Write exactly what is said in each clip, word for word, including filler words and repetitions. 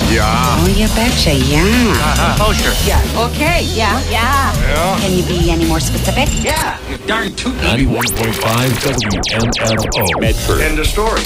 Yeah. Oh, you betcha, yeah. Uh-huh. Oh, sure. Yeah. Okay, yeah, yeah. Yeah. Can you be any more specific? Yeah. You darn tootin'. ninety-one point five W M F O. Medford. End of story.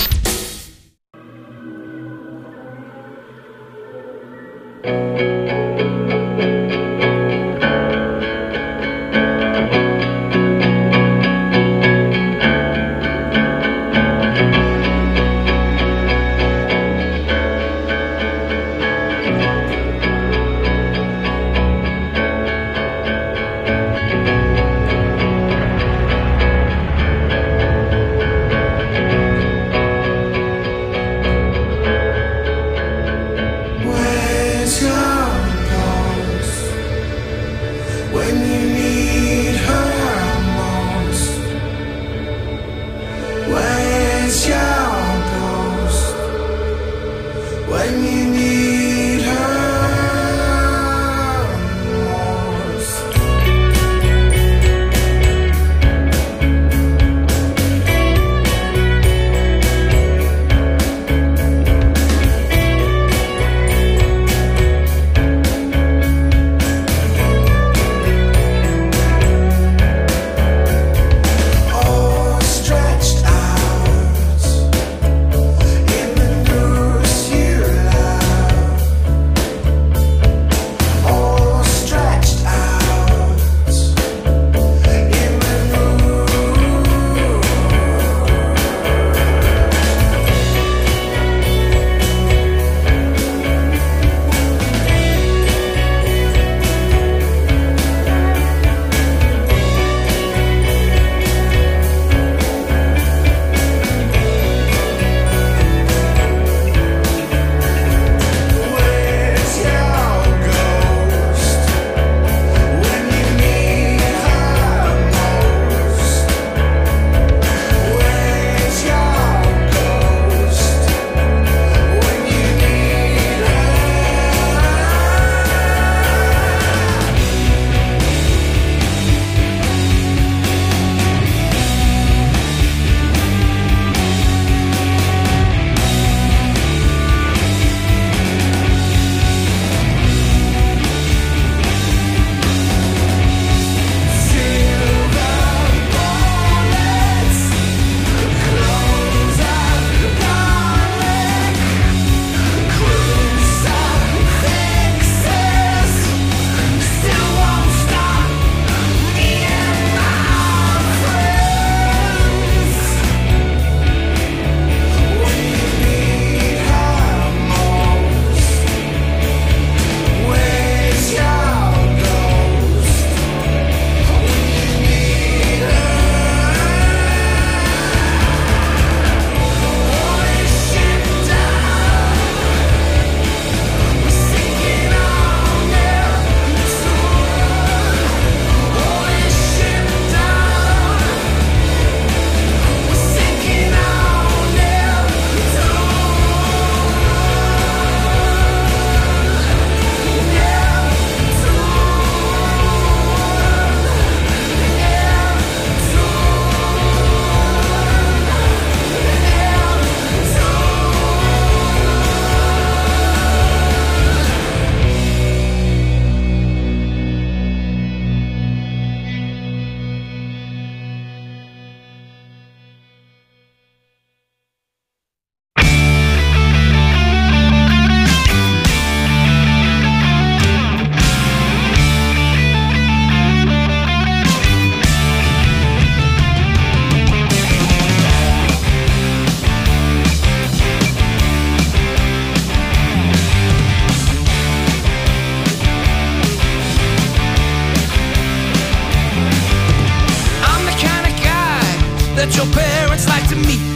that your parents like to meet.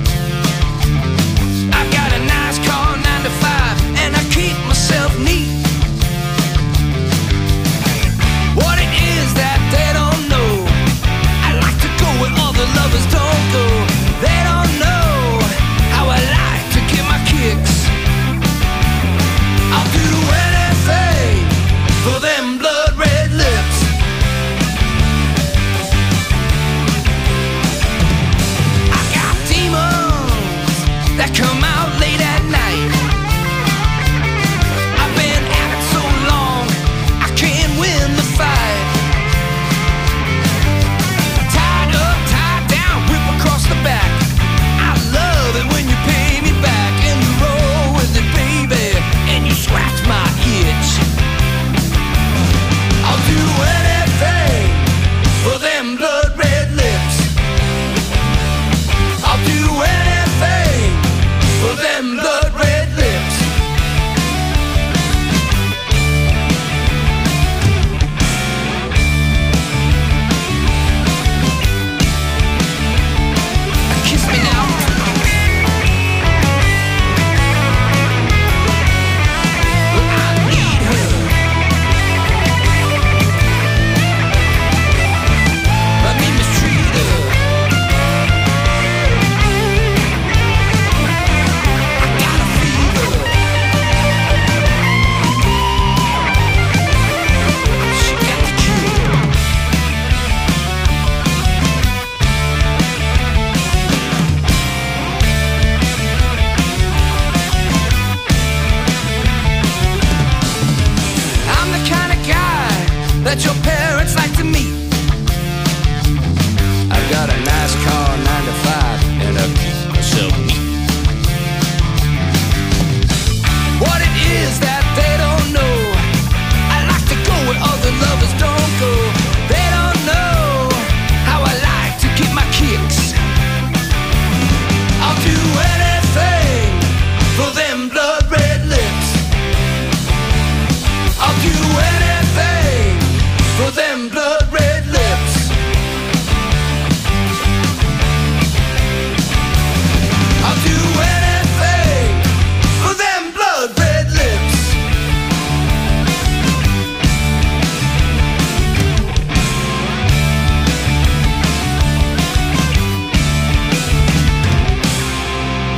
I've got a nice car, nine to five, and I keep myself neat. What it is that they don't know, I like to go where other lovers don't go. They don't know how I like to get my kicks. I'll do anything for them blood red lips. I got demons that come out late at night.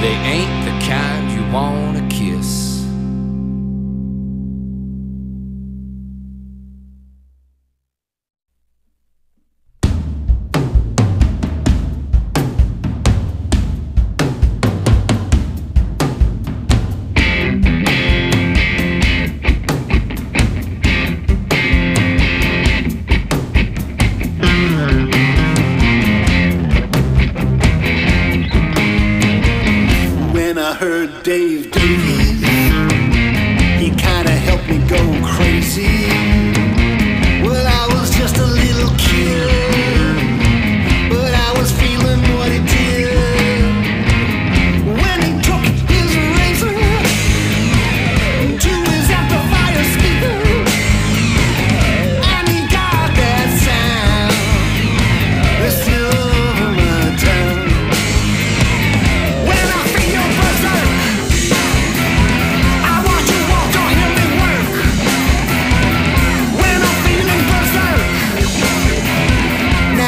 they ain't the kind you wanna kiss. Dave Davies, he kinda helped me go crazy. Well, I was just a little kid, but I was feeling what he did. When he took his razor to his amplifier speaker, and he got that sound that's still over my tongue. When I feel your buzzer, now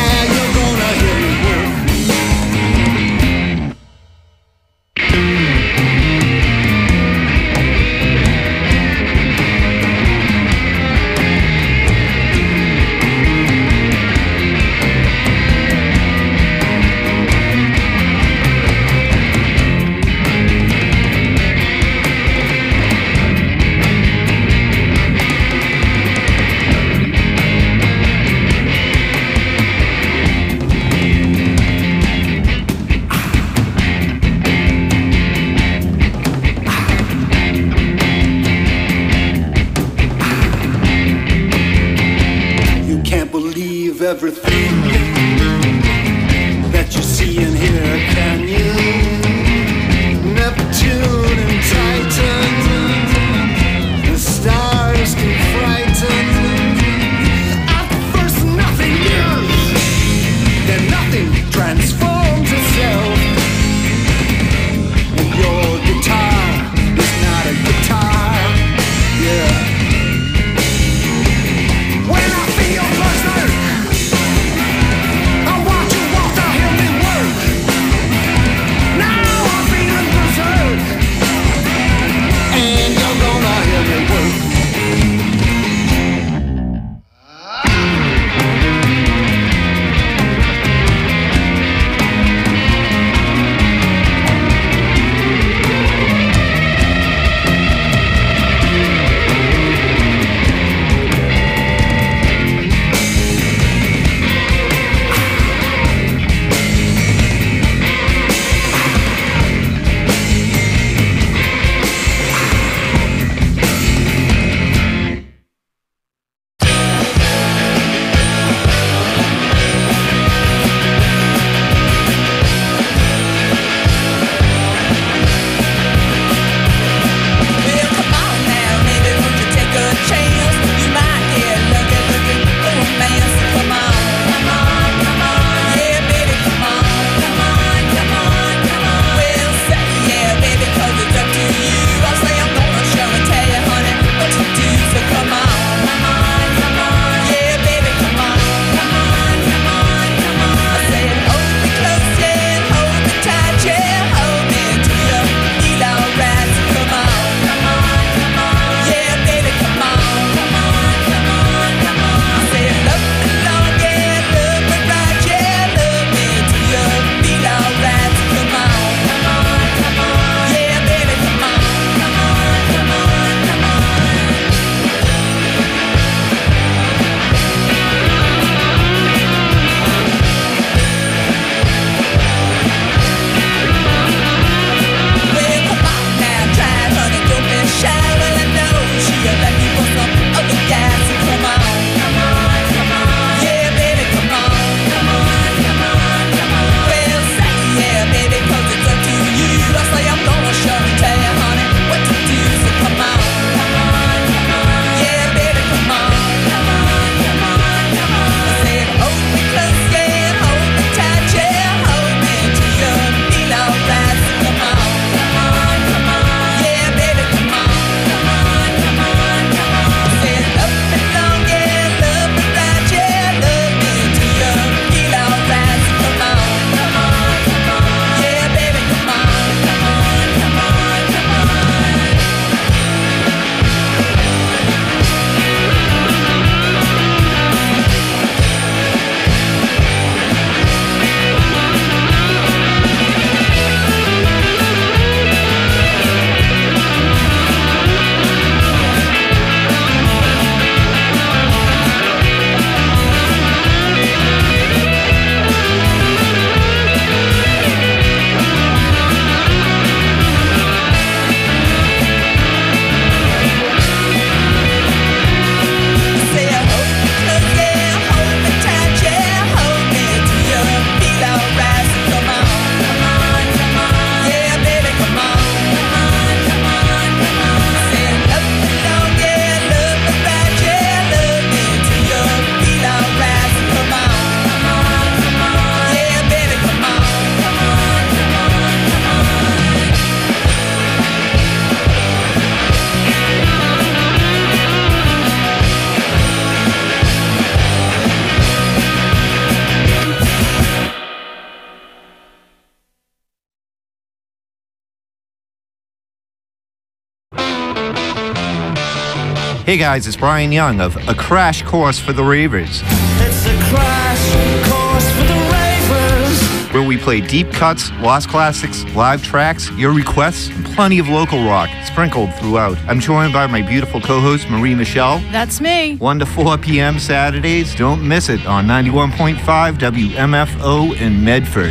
Hey guys, it's Brian Young of A Crash Course for the Ravers. It's a crash course for the ravers. Where we play deep cuts, lost classics, live tracks, your requests, and plenty of local rock sprinkled throughout. I'm joined by my beautiful co-host, Marie Michelle. That's me. one to four p.m. Saturdays. Don't miss it on ninety-one point five W M F O in Medford.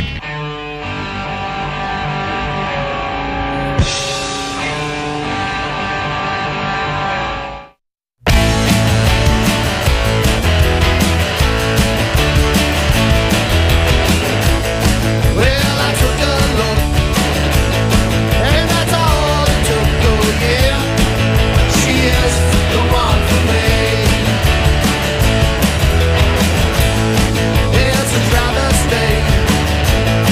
Well, I took a look, and that's all it took. Oh yeah, she is the one for me. It's a travesty.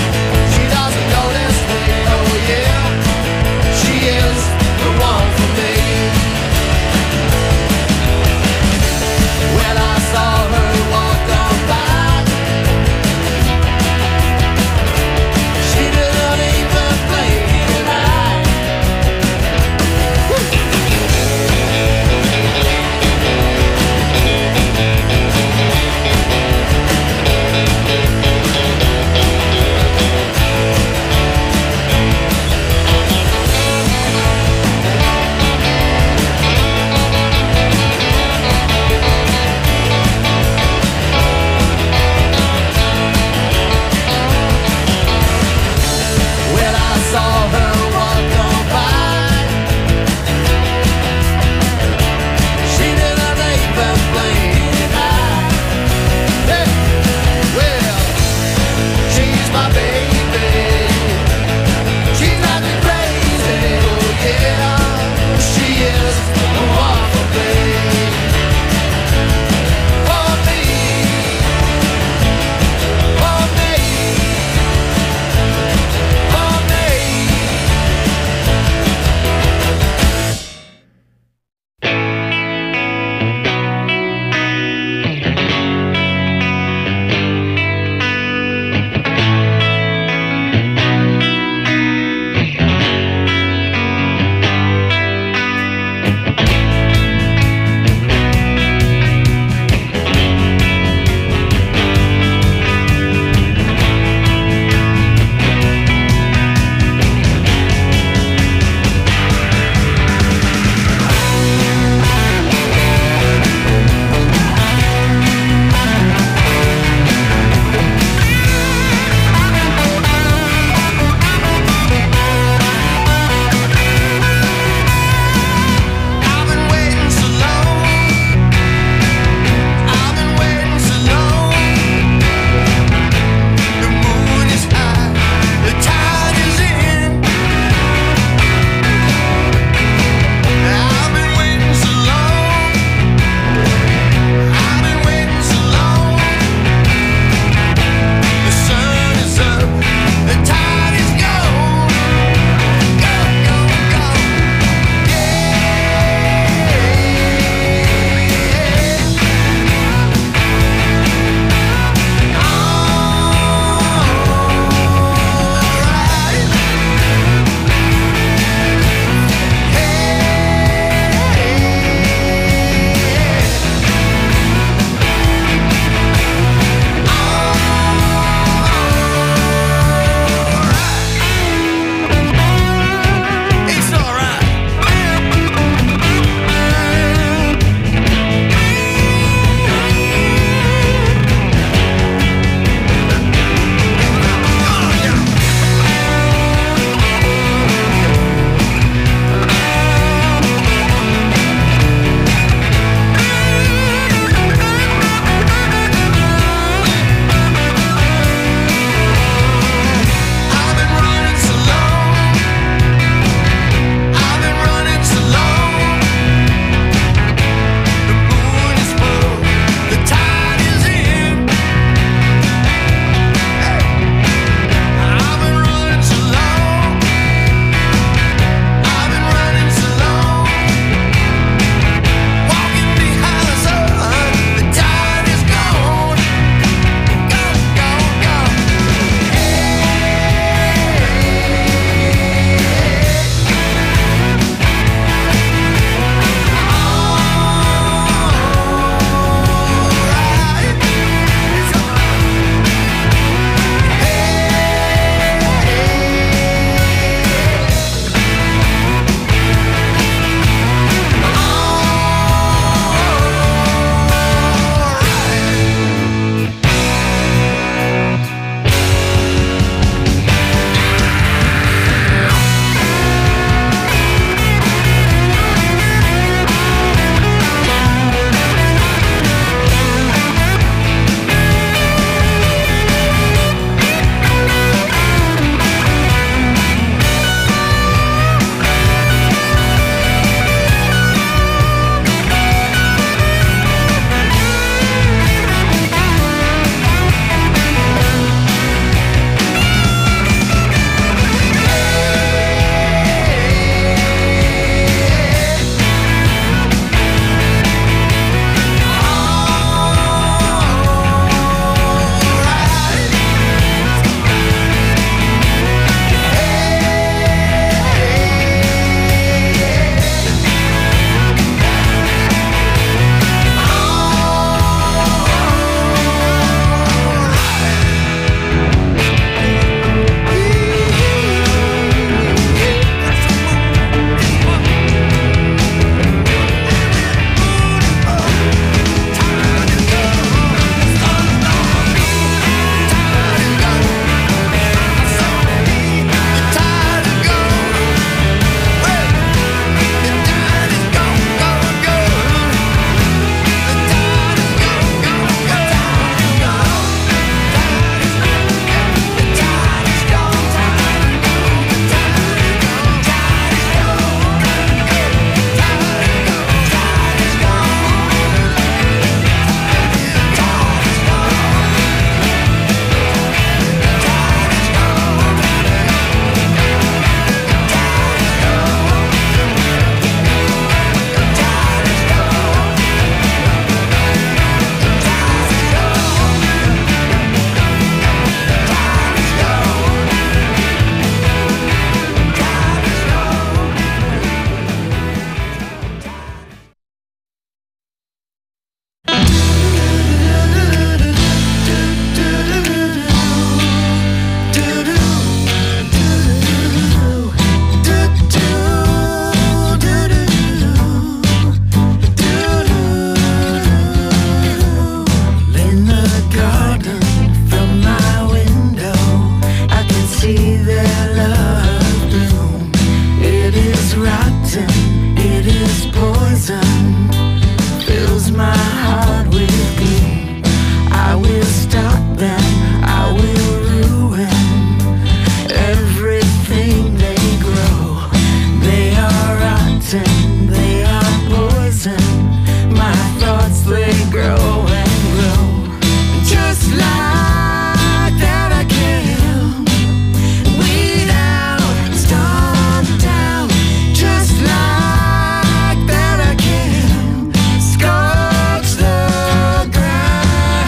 poison, they are poison. My thoughts, they grow and grow. Just like that I can weed out, storm down. Just like that I can scorch the ground.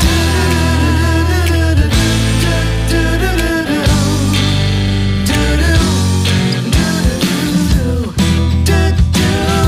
Do-do-do-do.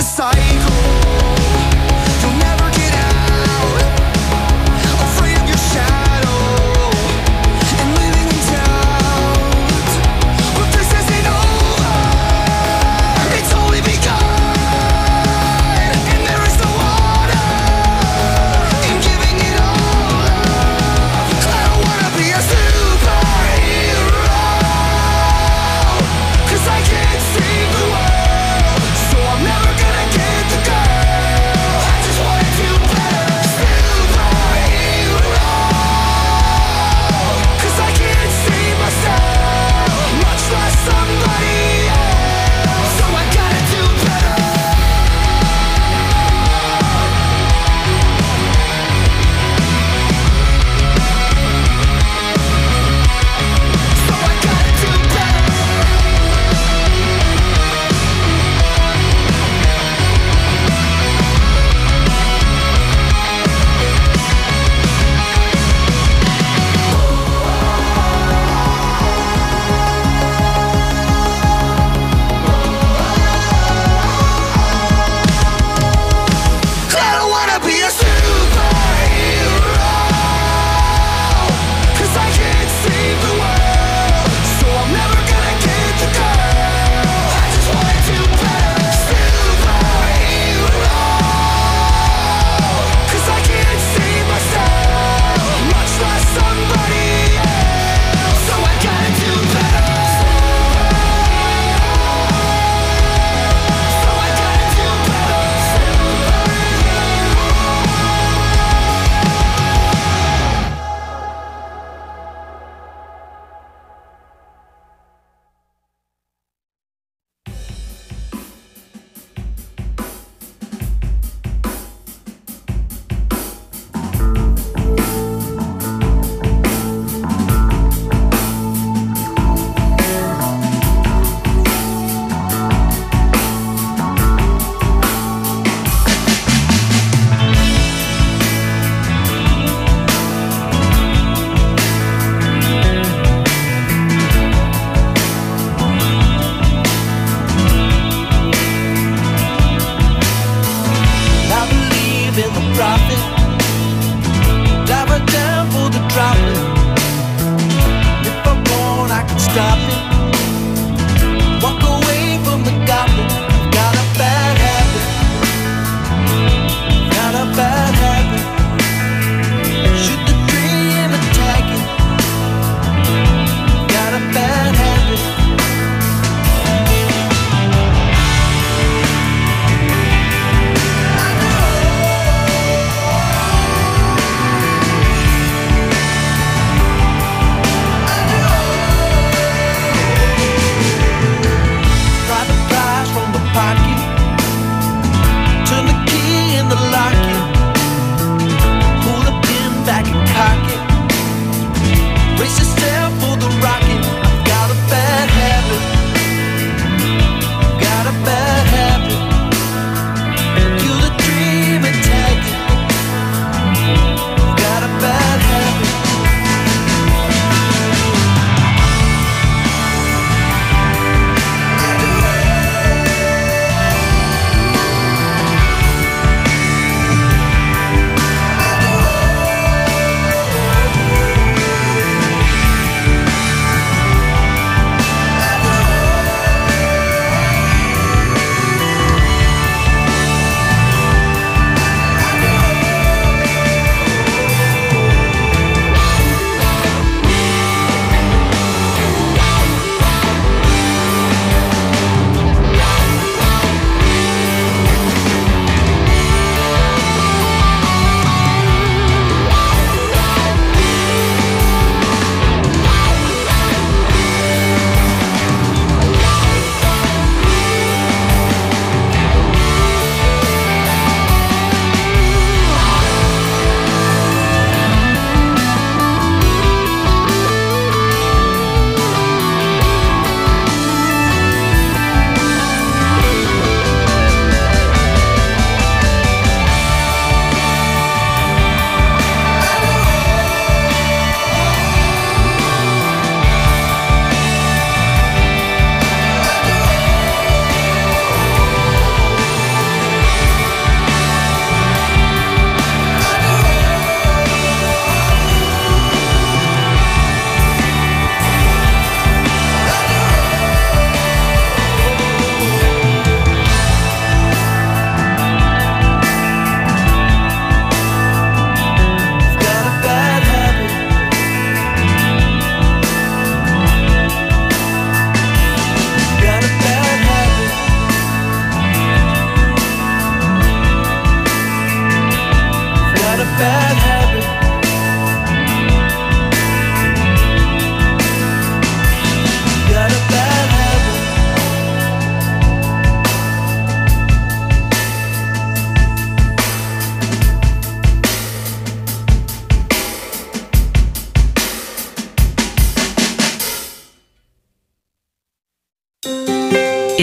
Cause I can't save the world, so I'm never gonna get the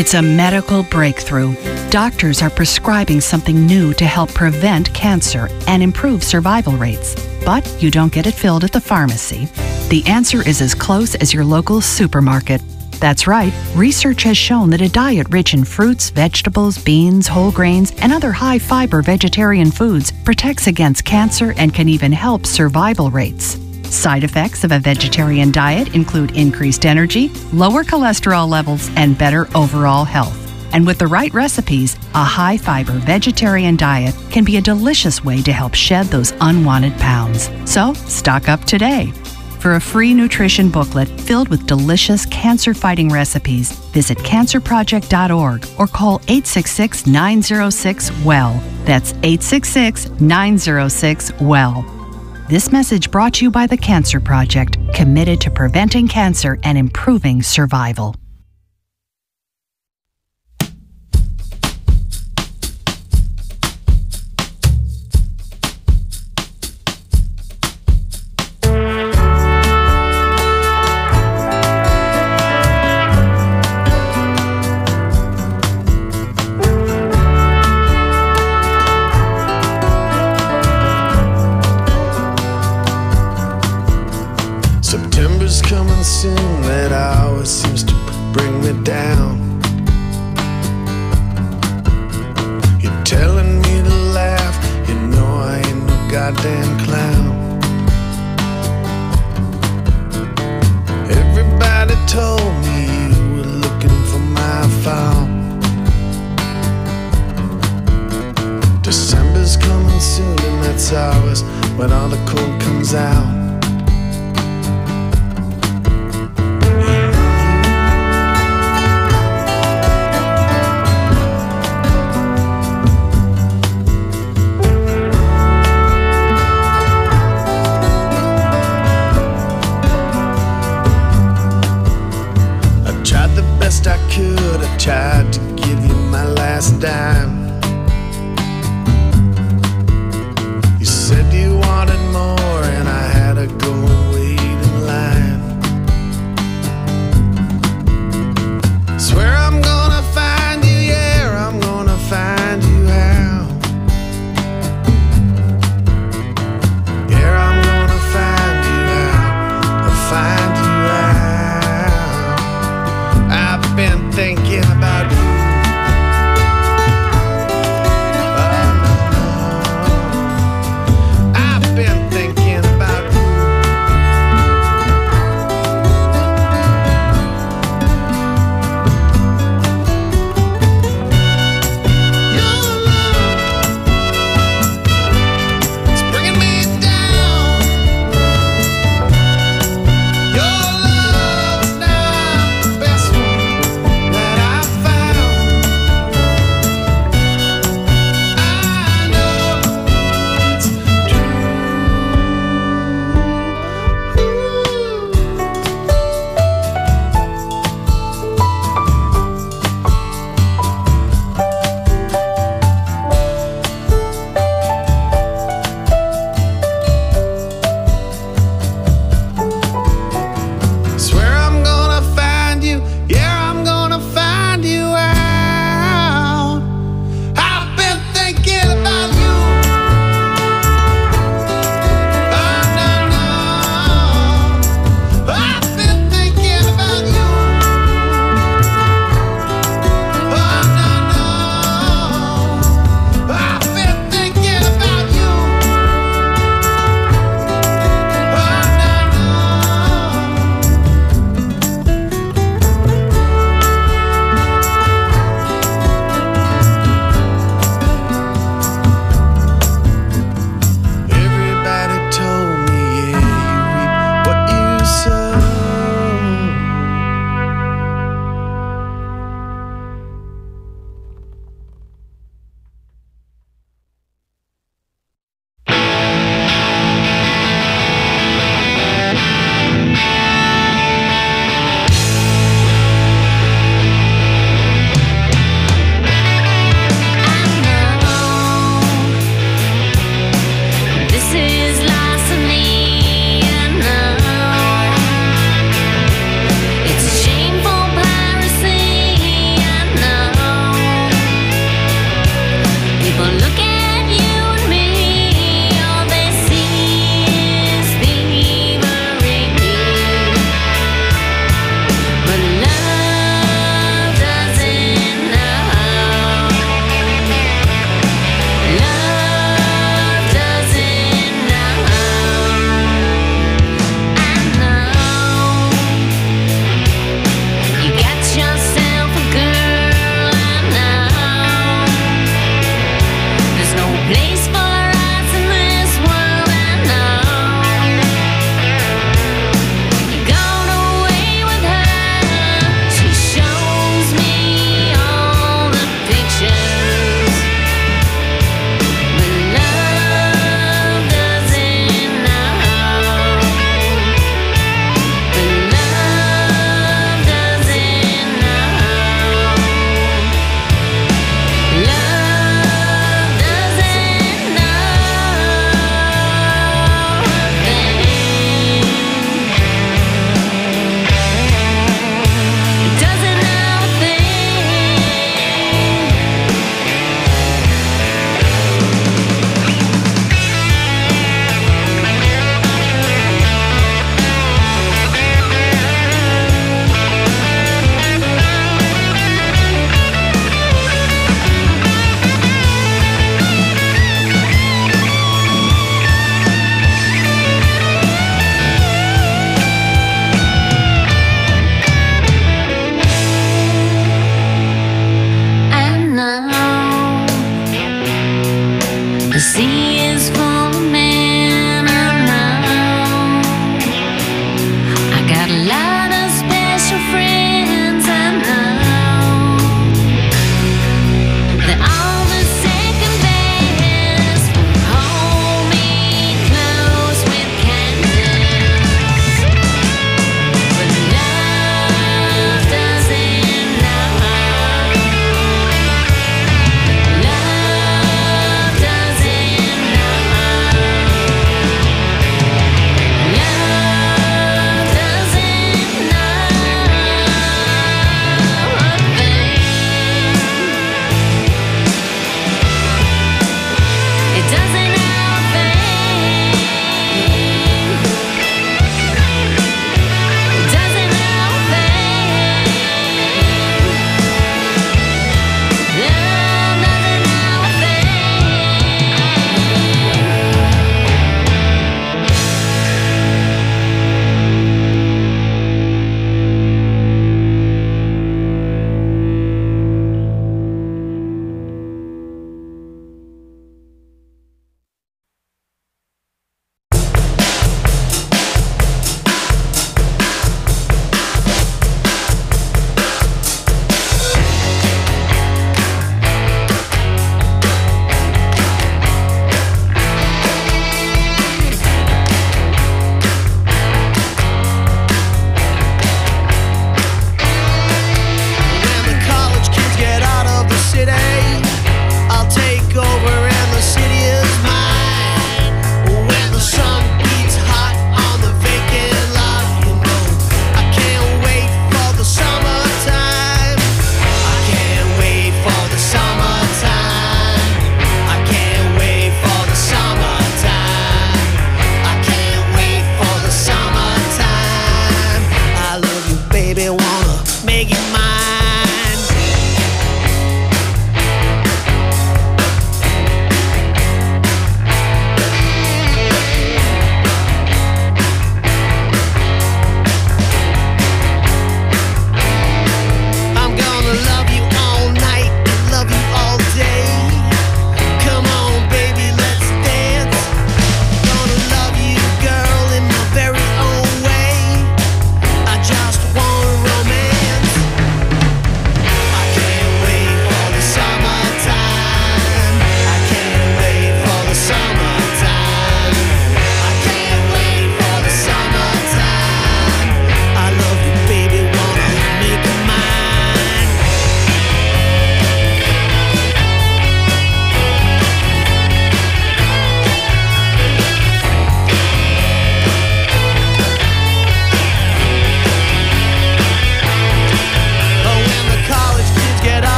It's a medical breakthrough. Doctors are prescribing something new to help prevent cancer and improve survival rates. But you don't get it filled at the pharmacy. The answer is as close as your local supermarket. That's right, research has shown that a diet rich in fruits, vegetables, beans, whole grains, and other high-fiber vegetarian foods protects against cancer and can even help survival rates. Side effects of a vegetarian diet include increased energy, lower cholesterol levels, and better overall health. And with the right recipes, a high-fiber vegetarian diet can be a delicious way to help shed those unwanted pounds. So, stock up today. For a free nutrition booklet filled with delicious cancer-fighting recipes, visit cancer project dot org or call eight six six, nine zero six, W E L L. That's eight six six, nine zero six, W E L L. This message brought to you by the Cancer Project, committed to preventing cancer and improving survival. September's coming soon, that hour seems to bring me down. You're telling me to laugh, you know I ain't no goddamn clown. Everybody told me you were looking for my phone. December's coming soon, and that's ours when all the cold comes out. I could, I tried to give you my last dime. You said you wanted more, and I had a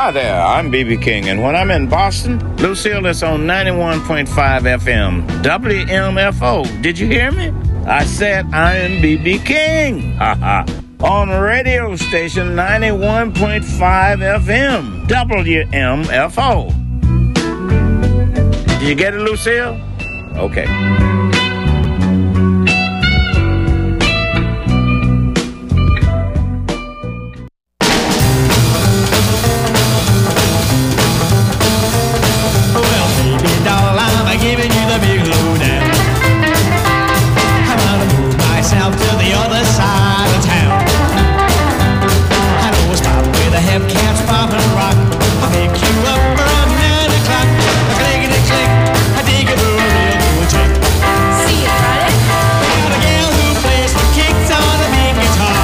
Hi there, I'm B B King, and when I'm in Boston, Lucille is on ninety-one point five F M, W M F O. Did you hear me? I said I am B B King. Ha ha. On radio station ninety-one point five F M, W M F O. Did you get it, Lucille? Okay. Giving you the big lowdown. I'm gonna move myself to the other side of town. I know a spot where the Hepcats pop and rock. I'll pick you up around nine o'clock. A clickety click, I dig it for a real cool chick. See you Friday. I got a gal who plays the kicks on a big guitar.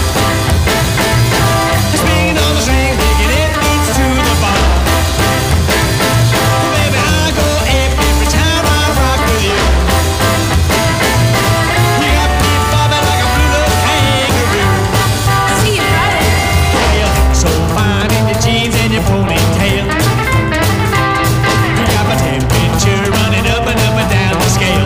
Swinging on the string, digging it beats to the bar. Baby, I go ape. Ponytail. You got my temperature running up and up and down the scale.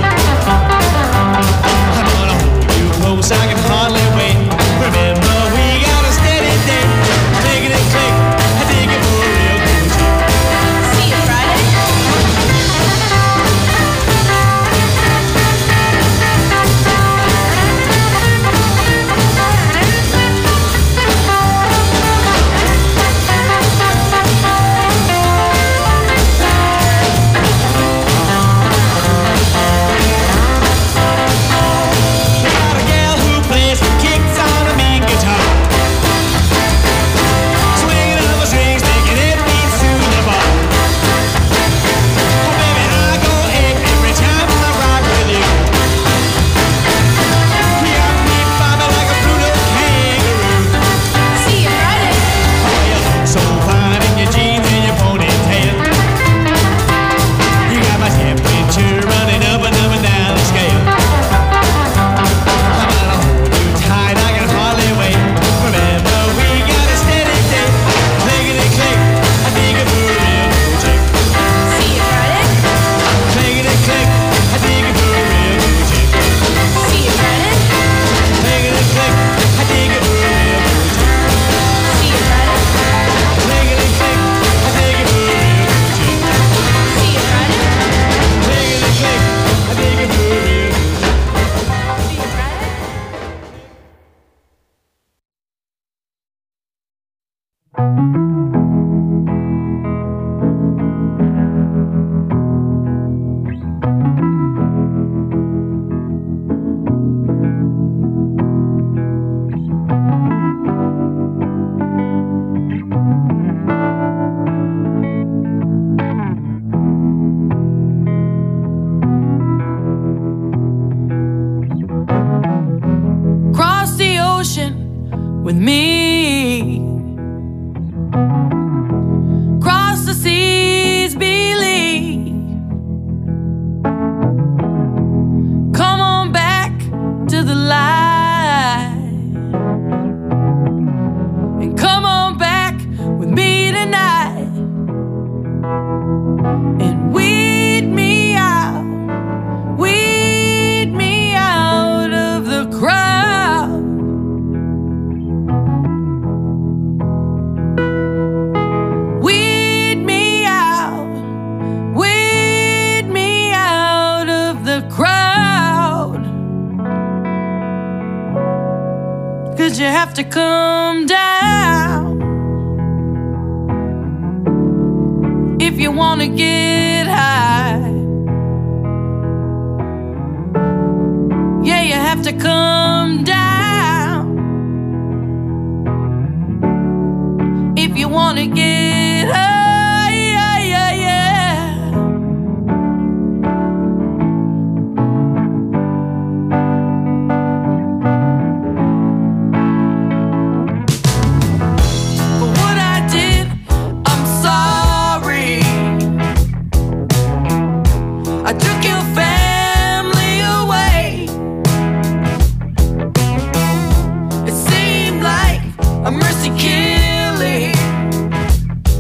I'm gonna hold you close, I can hardly wait. Remember, we got a steady date. Click it, click, I dig it for a real cool chick. See you Friday. with me. Cross the seas, believe. Come on back to the light, and come on back with me tonight, and weed me out, weed me out of the crowd. Weed me out, weed me out of the crowd. 'Cause you have to come down if you wanna get high. Yeah, you have to come down if you wanna get high. Yeah, yeah, yeah. For what I did, I'm sorry. I took your family away. It seemed like a mercy killing.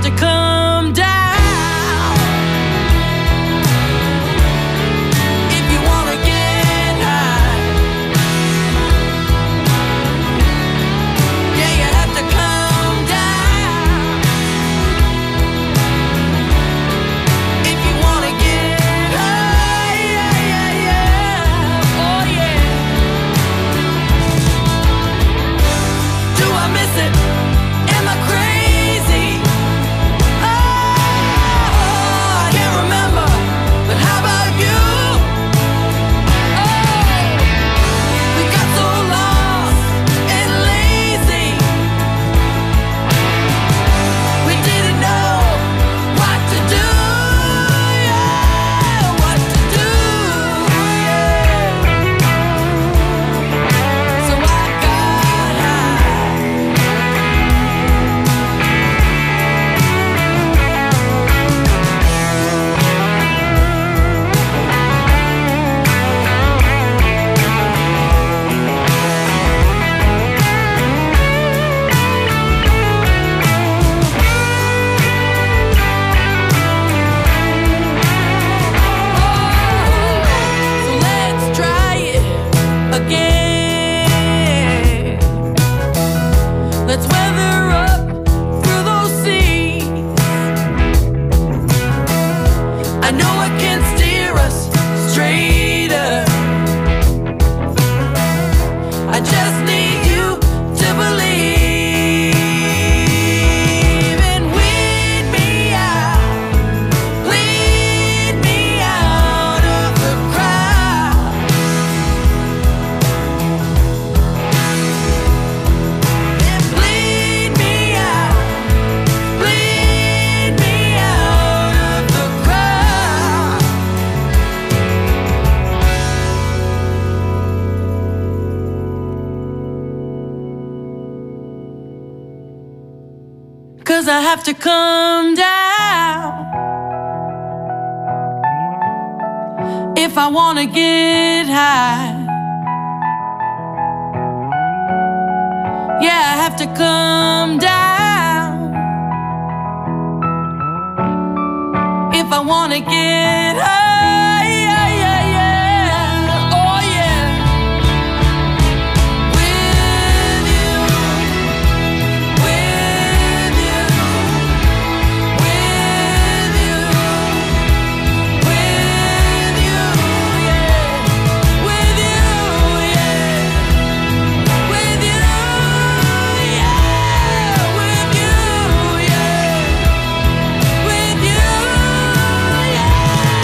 have to come down. If you wanna get high, yeah, you have to come down. If you wanna get high, yeah, yeah, yeah, oh yeah. Do I miss it? Am I crazy? Oh, I can't remember, but how about you? Oh, we got so lost and lazy. We didn't know what to do, yeah, what to do, yeah. So I got high. So let's try it again. Let's weather up through those seas. I know it can steer us straighter. I just need you to believe and weed me out, lead me out of the crowd, and bleed me out, bleed me out of the crowd. 'Cause I have to come down if I wanna get high. Yeah, I have to come down if I wanna get high. Yeah, yeah, yeah. Oh yeah. With you, with you, with you, with you, yeah. With you, yeah. With you, yeah. With you, yeah. With you, yeah.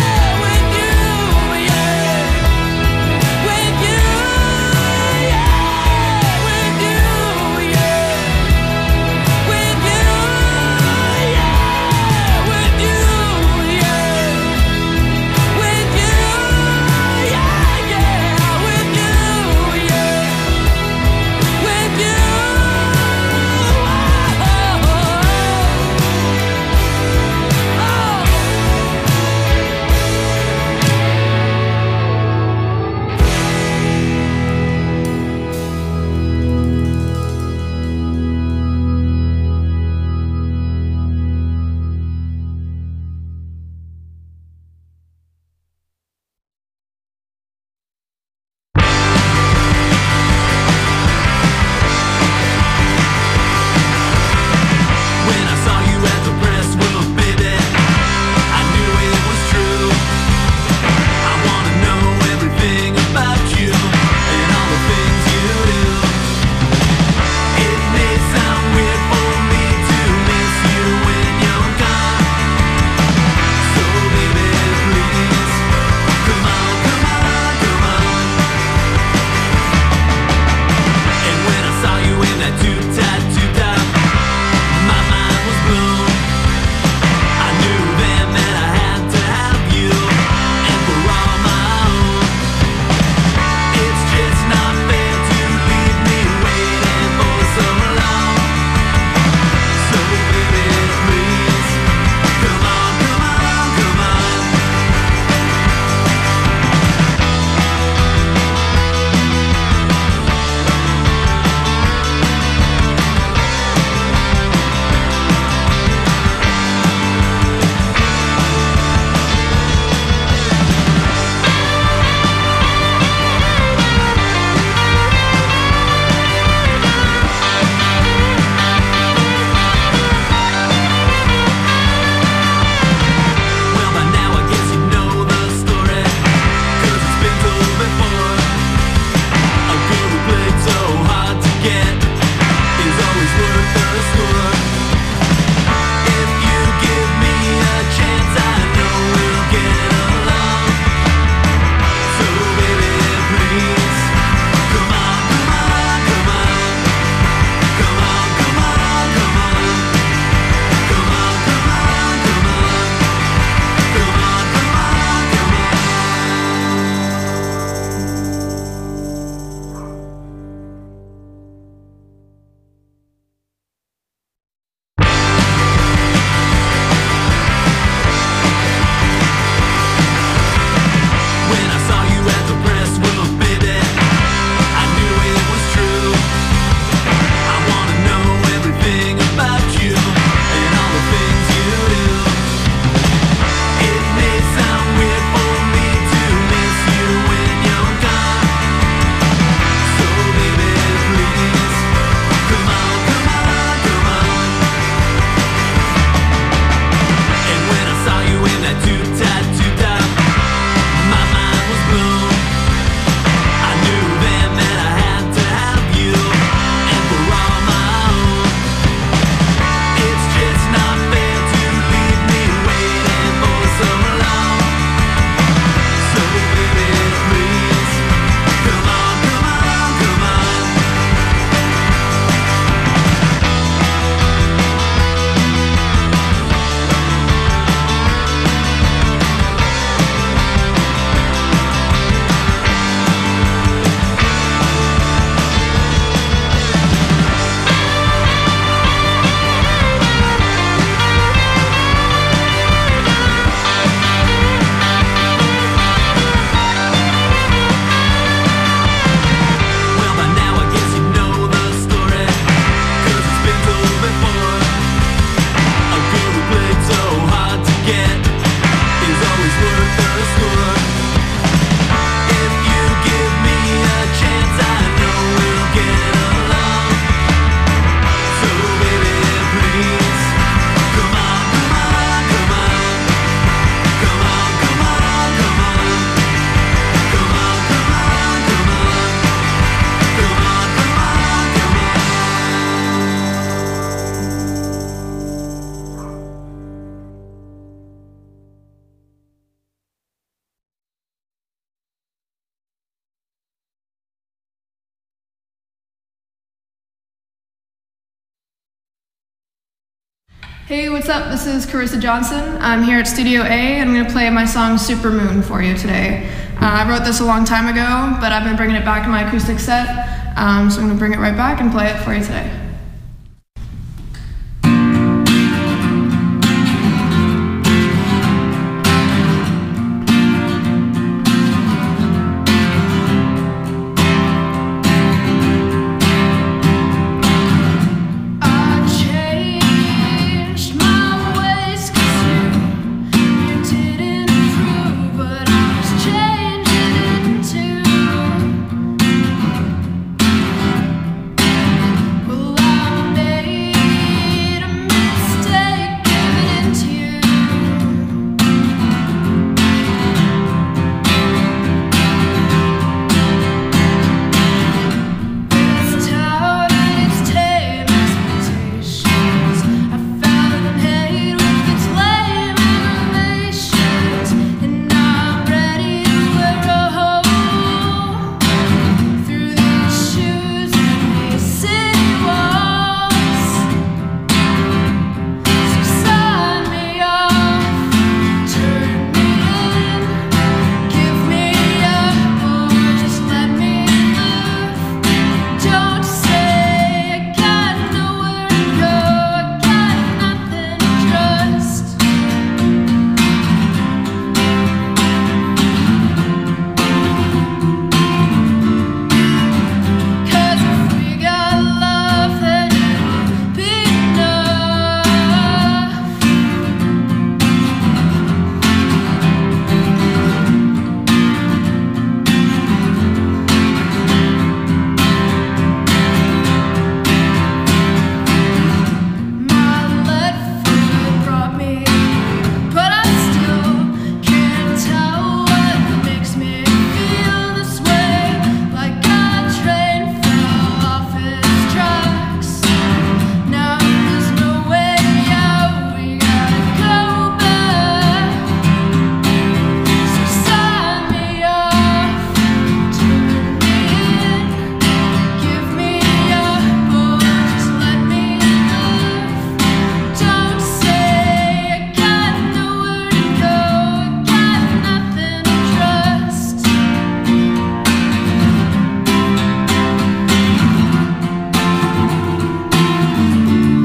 Hey, what's up? This is Carissa Johnson. I'm here at Studio A, and I'm going to play my song Super Moon for you today. Uh, I wrote this a long time ago, but I've been bringing it back in my acoustic set, um, so I'm going to bring it right back and play it for you today.